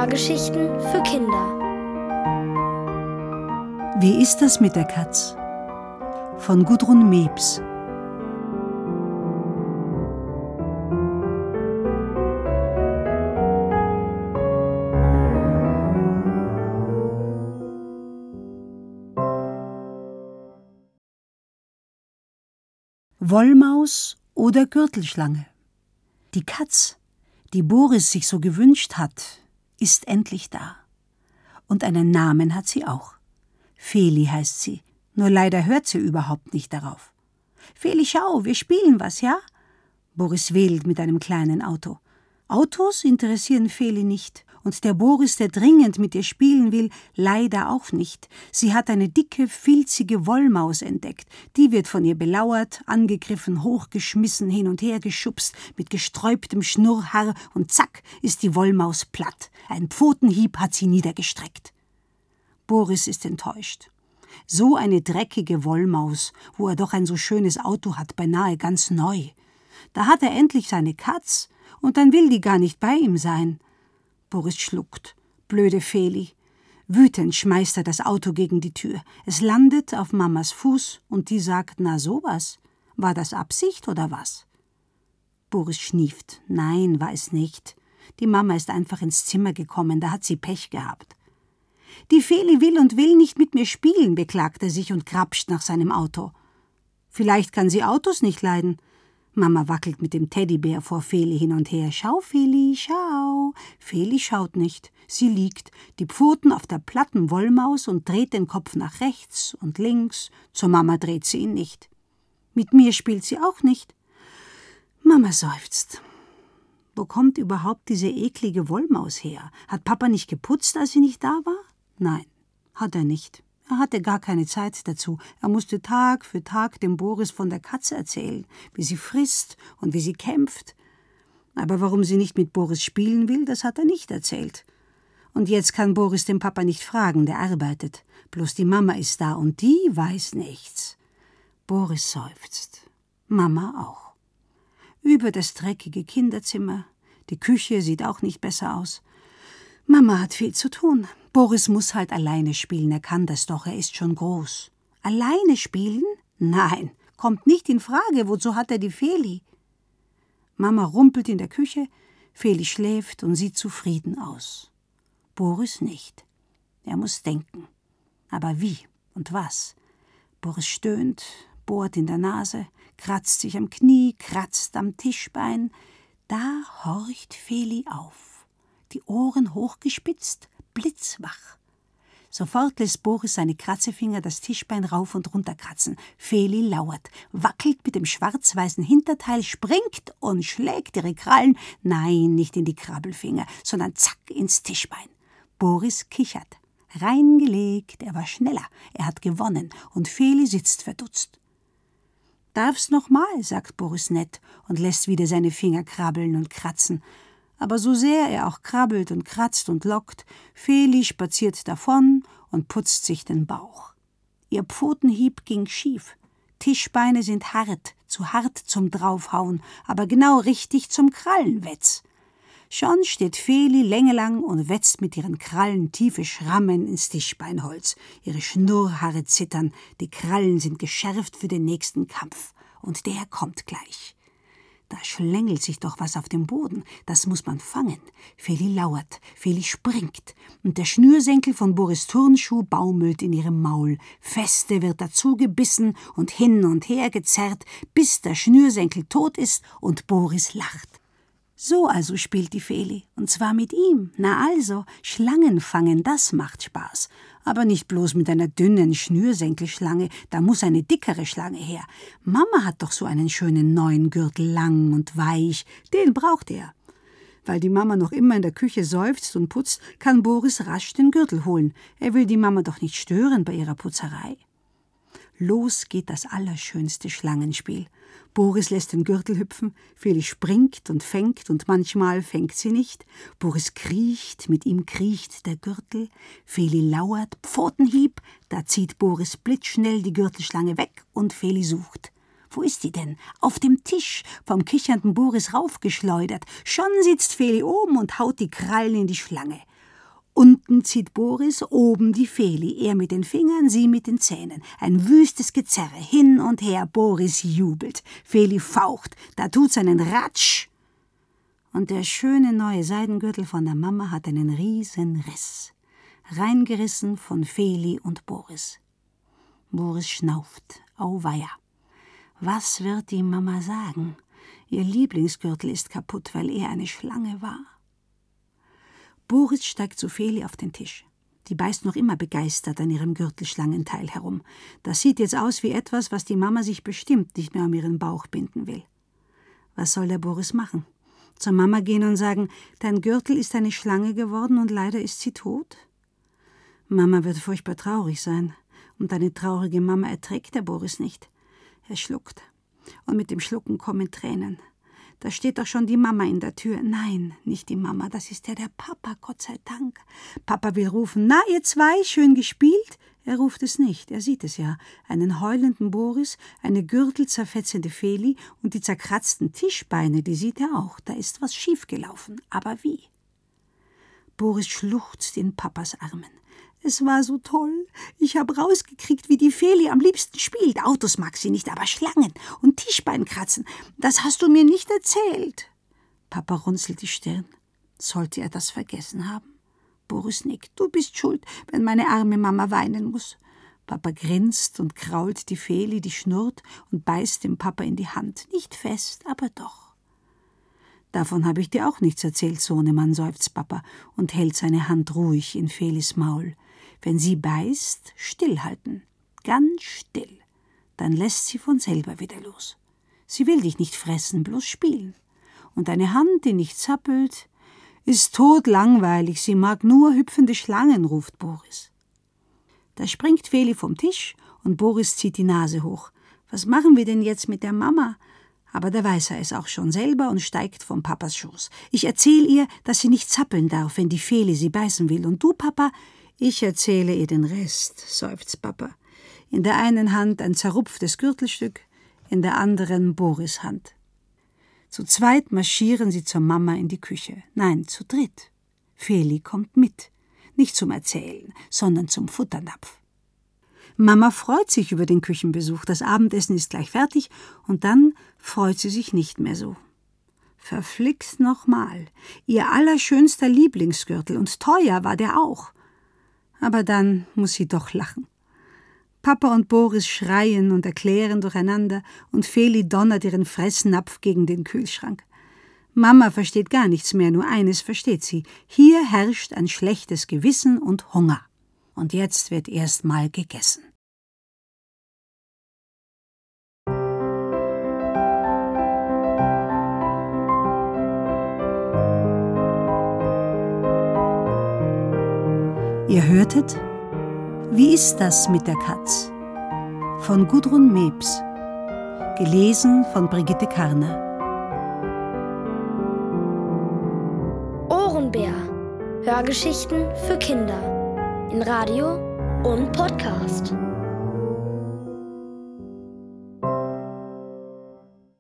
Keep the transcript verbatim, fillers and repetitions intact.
Hörgeschichten für Kinder. Wie ist das mit der Katz? Von Gudrun Mebs. Wollmaus oder Gürtelschlange? Die Katz, die Boris sich so gewünscht hat, ist endlich da. Und einen Namen hat sie auch. Feli heißt sie, nur leider hört sie überhaupt nicht darauf. »Feli, schau, wir spielen was, ja?« Boris wedelt mit einem kleinen Auto. Autos interessieren Feli nicht. Und der Boris, der dringend mit ihr spielen will, leider auch nicht. Sie hat eine dicke, filzige Wollmaus entdeckt. Die wird von ihr belauert, angegriffen, hochgeschmissen, hin und her geschubst, mit gesträubtem Schnurrhaar und zack ist die Wollmaus platt. Ein Pfotenhieb hat sie niedergestreckt. Boris ist enttäuscht. So eine dreckige Wollmaus, wo er doch ein so schönes Auto hat, beinahe ganz neu. Da hat er endlich seine Katz und dann will die gar nicht bei ihm sein. Boris schluckt. Blöde Feli. Wütend schmeißt er das Auto gegen die Tür. Es landet auf Mamas Fuß und die sagt, na sowas. War das Absicht oder was? Boris schnieft. Nein, war es nicht. Die Mama ist einfach ins Zimmer gekommen, da hat sie Pech gehabt. Die Feli will und will nicht mit mir spielen, beklagt er sich und krapscht nach seinem Auto. Vielleicht kann sie Autos nicht leiden. Mama wackelt mit dem Teddybär vor Feli hin und her. »Schau, Feli, schau!« Feli schaut nicht. Sie liegt, die Pfoten auf der platten Wollmaus und dreht den Kopf nach rechts und links. Zur Mama dreht sie ihn nicht. Mit mir spielt sie auch nicht. Mama seufzt. Wo kommt überhaupt diese eklige Wollmaus her? Hat Papa nicht geputzt, als sie nicht da war? Nein, hat er nicht. Er hatte gar keine Zeit dazu. Er musste Tag für Tag dem Boris von der Katze erzählen, wie sie frisst und wie sie kämpft. Aber warum sie nicht mit Boris spielen will, das hat er nicht erzählt. Und jetzt kann Boris den Papa nicht fragen, der arbeitet. Bloß die Mama ist da und die weiß nichts. Boris seufzt. Mama auch. Über das dreckige Kinderzimmer. Die Küche sieht auch nicht besser aus. Mama hat viel zu tun. Boris muss halt alleine spielen, er kann das doch, er ist schon groß. Alleine spielen? Nein, kommt nicht in Frage, wozu hat er die Feli? Mama rumpelt in der Küche, Feli schläft und sieht zufrieden aus. Boris nicht. Er muss denken. Aber wie und was? Boris stöhnt, bohrt in der Nase, kratzt sich am Knie, kratzt am Tischbein. Da horcht Feli auf, die Ohren hochgespitzt, blitzwach. Sofort lässt Boris seine Kratzefinger das Tischbein rauf und runter kratzen. Feli lauert, wackelt mit dem schwarz-weißen Hinterteil, springt und schlägt ihre Krallen, nein, nicht in die Krabbelfinger, sondern zack ins Tischbein. Boris kichert. Reingelegt, er war schneller, er hat gewonnen und Feli sitzt verdutzt. »Darf's noch mal«, sagt Boris nett und lässt wieder seine Finger krabbeln und kratzen. Aber so sehr er auch krabbelt und kratzt und lockt, Feli spaziert davon und putzt sich den Bauch. Ihr Pfotenhieb ging schief. Tischbeine sind hart, zu hart zum Draufhauen, aber genau richtig zum Krallenwetz. Schon steht Feli längelang und wetzt mit ihren Krallen tiefe Schrammen ins Tischbeinholz. Ihre Schnurrhaare zittern, die Krallen sind geschärft für den nächsten Kampf. Und der kommt gleich. Da schlängelt sich doch was auf dem Boden. Das muss man fangen. Feli lauert, Feli springt. Und der Schnürsenkel von Boris' Turnschuh baumelt in ihrem Maul. Feste wird dazu gebissen und hin und her gezerrt, bis der Schnürsenkel tot ist und Boris lacht. So also spielt die Feli, und zwar mit ihm. Na also, Schlangen fangen, das macht Spaß. Aber nicht bloß mit einer dünnen Schnürsenkelschlange, da muss eine dickere Schlange her. Mama hat doch so einen schönen neuen Gürtel, lang und weich, den braucht er. Weil die Mama noch immer in der Küche seufzt und putzt, kann Boris rasch den Gürtel holen. Er will die Mama doch nicht stören bei ihrer Putzerei. Los geht das allerschönste Schlangenspiel. Boris lässt den Gürtel hüpfen, Feli springt und fängt und manchmal fängt sie nicht. Boris kriecht, mit ihm kriecht der Gürtel. Feli lauert, Pfotenhieb, da zieht Boris blitzschnell die Gürtelschlange weg und Feli sucht. Wo ist die denn? Auf dem Tisch, vom kichernden Boris raufgeschleudert. Schon sitzt Feli oben und haut die Krallen in die Schlange. Unten zieht Boris, oben die Feli, er mit den Fingern, sie mit den Zähnen. Ein wüstes Gezerre, hin und her, Boris jubelt. Feli faucht, da tut's einen Ratsch. Und der schöne neue Seidengürtel von der Mama hat einen riesen Riss, reingerissen von Feli und Boris. Boris schnauft, auweia. Was wird die Mama sagen? Ihr Lieblingsgürtel ist kaputt, weil er eine Schlange war. Boris steigt zu Feli auf den Tisch. Die beißt noch immer begeistert an ihrem Gürtelschlangenteil herum. Das sieht jetzt aus wie etwas, was die Mama sich bestimmt nicht mehr um ihren Bauch binden will. Was soll der Boris machen? Zur Mama gehen und sagen, dein Gürtel ist eine Schlange geworden und leider ist sie tot? Mama wird furchtbar traurig sein. Und eine traurige Mama erträgt der Boris nicht. Er schluckt. Und mit dem Schlucken kommen Tränen. Da steht doch schon die Mama in der Tür. Nein, nicht die Mama, das ist ja der Papa, Gott sei Dank. Papa will rufen, na ihr zwei, schön gespielt? Er ruft es nicht, er sieht es ja. Einen heulenden Boris, eine gürtelzerfetzende Feli und die zerkratzten Tischbeine, die sieht er auch. Da ist was schiefgelaufen. Aber wie? Boris schluchzt in Papas Armen. Es war so toll. Ich habe rausgekriegt, wie die Feli am liebsten spielt. Autos mag sie nicht, aber Schlangen und Tischbeinkratzen. Das hast du mir nicht erzählt. Papa runzelt die Stirn. Sollte er das vergessen haben? Boris nickt. Du bist schuld, wenn meine arme Mama weinen muss. Papa grinst und krault die Feli, die schnurrt und beißt dem Papa in die Hand. Nicht fest, aber doch. Davon habe ich dir auch nichts erzählt, Sohnemann, seufzt Papa und hält seine Hand ruhig in Felis Maul. Wenn sie beißt, stillhalten, ganz still. Dann lässt sie von selber wieder los. Sie will dich nicht fressen, bloß spielen. Und eine Hand, die nicht zappelt, ist todlangweilig, sie mag nur hüpfende Schlangen, ruft Boris. Da springt Feli vom Tisch und Boris zieht die Nase hoch. Was machen wir denn jetzt mit der Mama? Aber da weiß er es auch schon selber und steigt vom Papas Schoß. Ich erzähle ihr, dass sie nicht zappeln darf, wenn die Feli sie beißen will. Und du, Papa, ich erzähle ihr den Rest, seufzt Papa. In der einen Hand ein zerrupftes Gürtelstück, in der anderen Boris' Hand. Zu zweit marschieren sie zur Mama in die Küche. Nein, zu dritt. Feli kommt mit. Nicht zum Erzählen, sondern zum Futternapf. Mama freut sich über den Küchenbesuch. Das Abendessen ist gleich fertig und dann freut sie sich nicht mehr so. Verflixt nochmal. Ihr allerschönster Lieblingsgürtel und teuer war der auch. Aber dann muss sie doch lachen. Papa und Boris schreien und erklären durcheinander und Feli donnert ihren Fressnapf gegen den Kühlschrank. Mama versteht gar nichts mehr, nur eines versteht sie. Hier herrscht ein schlechtes Gewissen und Hunger. Und jetzt wird erst mal gegessen. Ihr hörtet Wie ist das mit der Katz? Von Gudrun Mebs. Gelesen von Brigitte Karner. Ohrenbär. Hörgeschichten für Kinder. In Radio und Podcast.